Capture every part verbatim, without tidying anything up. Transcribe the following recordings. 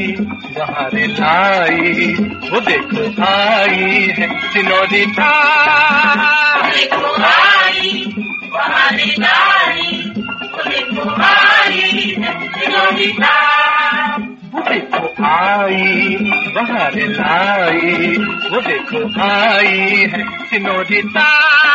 बाहर लाई, वो देखो आई है सिनोरिटा, देखो आई बाहर लाई, वो देखो आई है सिनोरिटा, वो देखो आई बाहर लाई, वो देखो आई है सिनोरिटा।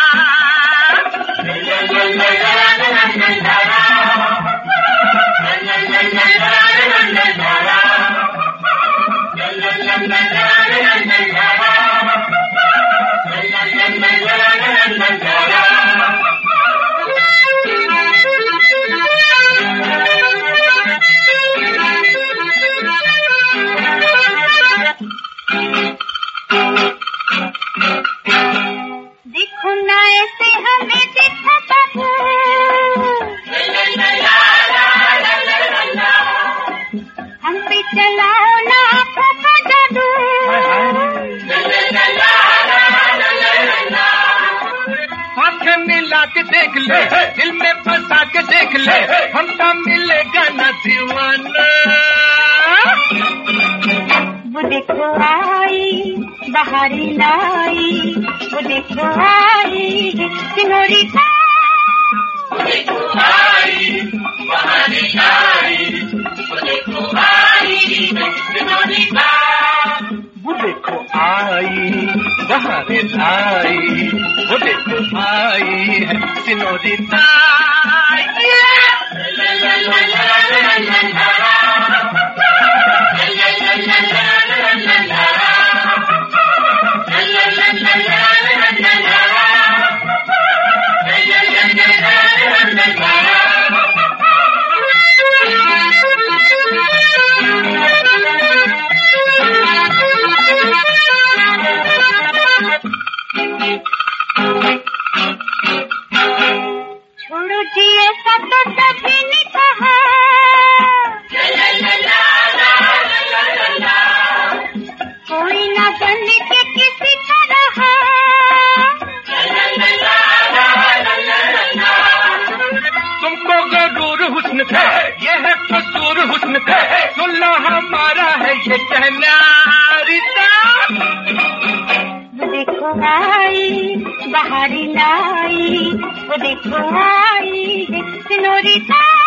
देखो ना ऐसे हमें देखो बाबू, हम पे चलाओ ना आँखों का जादू, आँखें मिला के देख ले, दिल में फंसा के देख ले, हमका मिलेगा ना दीवाना। वो देखो आई बाहरी लाई, वो देखो आई सिनोरिटा, वो देखो आई बाहर लाई, वो देखो आई है सिनोरिटा, वो देखो आई बाहर लाई, वो देखो आई है सिनोरिटा। छोड़ो जी ऐसा तो कभी नहीं कहा, कोई ना बन के किसी का रहा, तुमको जरूर हुस्न थे, ये है कसूर हुस्न थे, सुन लो हमारा है ये कहना रिश्ता। वो देखो आई बाहरी लाई, वो देखो आई सिनोरिटा।